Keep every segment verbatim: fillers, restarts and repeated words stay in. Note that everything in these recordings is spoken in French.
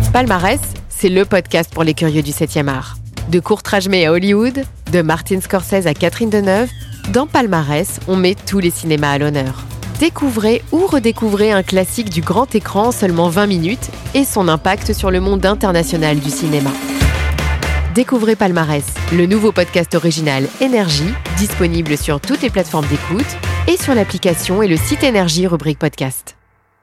Palmarès, c'est le podcast pour les curieux du septième art. De Kurt Rajmé à Hollywood, de Martin Scorsese à Catherine Deneuve, dans Palmarès, on met tous les cinémas à l'honneur. Découvrez ou redécouvrez un classique du grand écran en seulement vingt minutes et son impact sur le monde international du cinéma. Découvrez Palmarès, le nouveau podcast original Énergie, disponible sur toutes les plateformes d'écoute et sur l'application et le site Énergie rubrique podcast.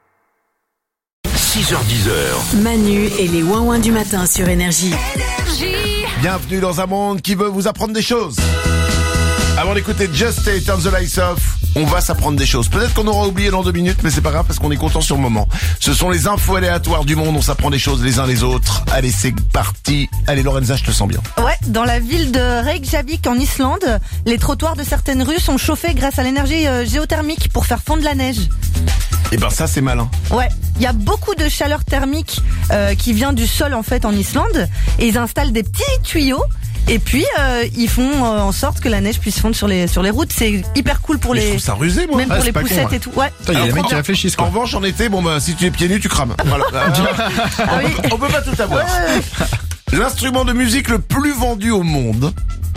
six heures dix. Manu et les ouin-ouin du matin sur Énergie. Bienvenue dans un monde qui veut vous apprendre des choses. Avant d'écouter Just Stay, Turn the Lights Off, on va s'apprendre des choses. Peut-être qu'on aura oublié dans deux minutes, mais c'est pas grave parce qu'on est content sur le moment. Ce sont les infos aléatoires du monde, on s'apprend des choses les uns les autres. Allez, c'est parti. Allez Lorenza, je te sens bien. Ouais, dans la ville de Reykjavik en Islande, les trottoirs de certaines rues sont chauffés grâce à l'énergie euh, géothermique pour faire fondre la neige. Eh ben ça c'est malin. Ouais, il y a beaucoup de chaleur thermique euh, qui vient du sol en fait en Islande et ils installent des petits tuyaux. Et puis euh, ils font euh, en sorte que la neige puisse fondre sur les sur les routes. C'est hyper cool pour Mais les. je trouve ça rusé moi. Même Ah, pour c'est les pas poussettes con, ouais. et tout. Ouais. Il y a des mecs qui réfléchissent En quoi. revanche en été, bon bah si tu es pieds nus tu crames. Voilà. Ah oui. On peut pas tout avoir. L'instrument de musique le plus vendu au monde,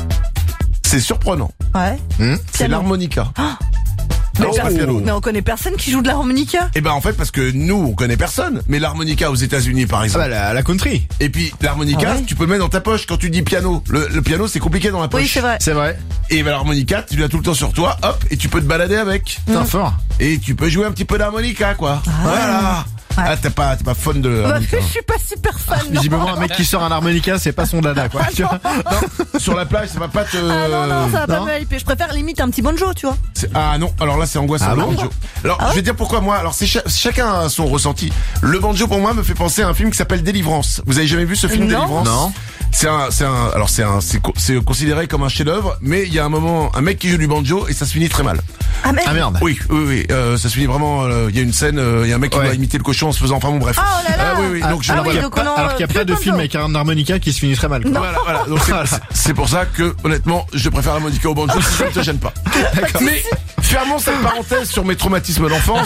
c'est surprenant. Ouais. Hmm c'est Piano. l'harmonica. Mais, Non, c'est pas le piano. mais on connaît personne qui joue de l'harmonica. Eh ben en fait parce que nous on connaît personne, mais l'harmonica aux États-Unis par Ah exemple. bah la, la country. Et puis l'harmonica, Ah ouais. tu peux le mettre dans ta poche quand tu dis piano. Le, le piano c'est compliqué dans la poche. Oui, c'est vrai. C'est vrai. Et ben, l'harmonica, tu l'as tout le temps sur toi, hop, et tu peux te balader avec. Putain fort. Et tu peux jouer un petit peu d'harmonica, quoi. Voilà. Ouais. Ah, t'es pas, t'es pas fan de Bah, l'harmonica. je suis pas super fan. non. Visiblement un mec qui sort un harmonica, c'est pas son dada quoi. Tu vois. Non, sur la plage, ça va pas te... Ah non non, ça va non. pas me hyper. Je préfère limite un petit banjo, tu vois. C'est- Ah non, alors là c'est angoissant Ah le bon banjo. Alors Ah ouais je vais dire pourquoi moi. Alors c'est cha- chacun a son ressenti. Le banjo pour moi me fait penser à un film qui s'appelle Délivrance. Vous avez jamais vu ce film Non. Délivrance? Non. C'est un, c'est un, alors c'est un, c'est, co- c'est considéré comme un chef-d'œuvre, mais il y a un moment, un mec qui joue du banjo et ça se finit très mal. Ah merde. Ah merde. Oui, oui, oui, euh, ça se finit vraiment. euh, Il y a une scène, euh, il y a un mec qui Ouais. doit imiter le cochon en se faisant. Enfin bon, bref. Oh là là. Ah oui, oui. Donc je Ah ne oui, alors qu'il y a donc pas, on en- alors qu'il y a plus pas de banjo. film avec un harmonica qui se finit très mal. Quoi. Voilà, voilà. Donc c'est, c'est- c'est pour ça que honnêtement, je préfère l'harmonica au banjo si ça ne te gêne pas. Mais fermons cette parenthèse sur mes traumatismes d'enfance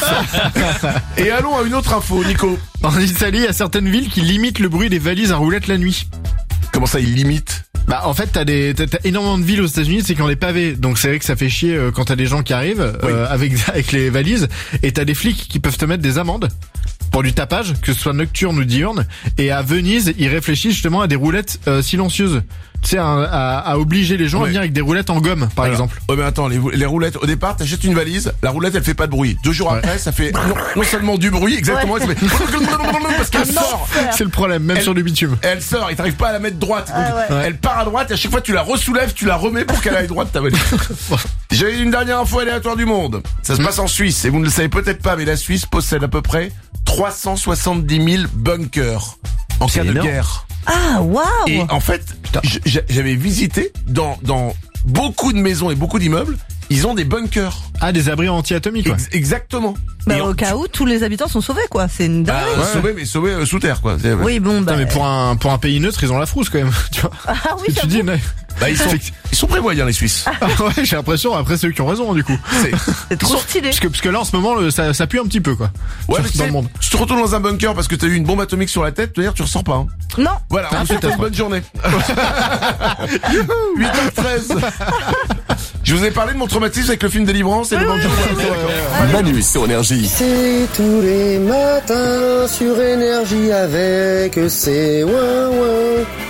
et allons à une autre info, Nico. En Italie, il y a certaines villes qui limitent le bruit des valises à roulettes la nuit. Comment ça, il limite? Bah en fait t'as des t'as, t'as énormément de villes aux États-Unis c'est qui ont les pavés donc c'est vrai que ça fait chier euh, quand t'as des gens qui arrivent euh, avec avec les valises et t'as des flics qui peuvent te mettre des amendes pour du tapage que ce soit nocturne ou diurne et à Venise ils réfléchissent justement à des roulettes euh, silencieuses tu sais à, à, à obliger les gens Ouais. à venir avec des roulettes en gomme par Alors, exemple. Oh mais attends, les, les roulettes, au départ, t'achètes une valise, la roulette elle fait pas de bruit. Deux jours Ouais. après, ça fait non, non seulement du bruit, exactement, Ouais. ça fait parce qu'elle sort. C'est le problème même Elle- sur du bitume. Elle sort, il t'arrive pas à la mettre droite. Donc, Ah ouais. elle part à droite et à chaque fois tu la ressoulèves, tu la remets pour qu'elle aille droite ta valise. J'ai une dernière info aléatoire du monde. Ça se passe en Suisse et vous ne le savez peut-être pas, mais la Suisse possède à peu près trois cent soixante-dix mille bunkers en C'est cas de énorme. guerre. Ah waouh. Et en fait, j- j- j'avais visité dans dans beaucoup de maisons et beaucoup d'immeubles, ils ont des bunkers. Ah des abris anti-atomiques quoi. Ex- exactement. Bah, Et en- au cas où tous les habitants sont sauvés quoi. C'est une Bah, dinguerie. euh, sauvés, mais sauvés euh, sous terre quoi. C'est- Oui bon bah. Putain, mais pour un pour un pays neutre ils ont la frousse quand même tu vois. Ah oui. Et tu j'avoue. dis ouais. Bah, ils sont ils sont prévoyants les Suisses. Ah ouais j'ai l'impression après c'est eux qui ont raison du coup. C'est- C'est trop stylé. Parce que, parce que là en ce moment le, ça, ça pue un petit peu quoi. Ouais, Sur- mais tu dans sais, le monde. si tu te retrouves dans un bunker parce que t'as eu une bombe atomique sur la tête, tu veux dire, tu ressors pas. Hein. Non. Voilà, Ah, ensuite, peut-être, une bonne journée. huit heures treize. Je vous ai parlé de mon traumatisme avec le film Délivrance et le banjo. Manu sur Énergie. C'est tous les matins sur Énergie avec ses ouin ouin.